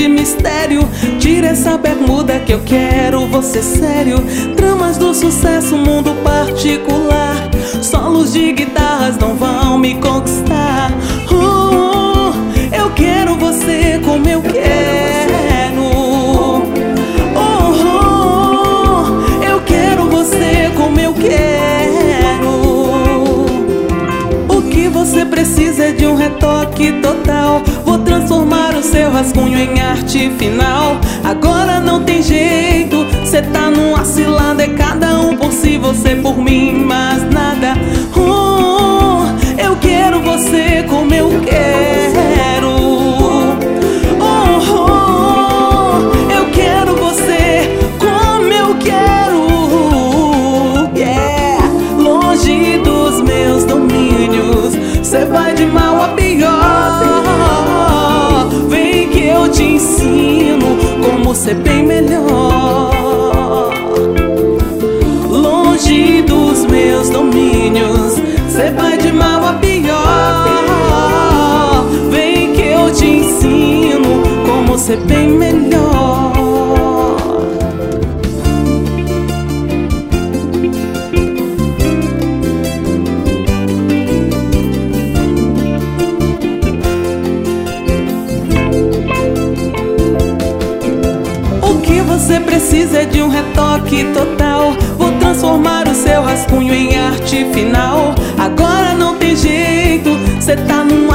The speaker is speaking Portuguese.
de mistério. Tira essa bermuda que eu quero você sério. Dramas do sucesso, mundo particular. Solos de guitarras não vão me conquistar. Eu quero você como eu quero. Eu quero você como eu quero. O que você precisa é de um retoque total. Vou transformar o seu rascunho em arte final. Agora não tem jeito, cê tá numa cilada. É cada um por si, você por mim, mas nada. Eu quero você como eu quero. Eu quero você como eu quero. Yeah. Longe dos meus domínios, cê vai de mal a pior. Vem que eu te ensino como ser bem melhor. Longe dos meus domínios, cê vai de mal a pior. Vem que eu te ensino como ser bem melhor. O que você precisa é de um retoque total. Vou transformar o seu rascunho em arte final. Agora não tem jeito, cê tá numa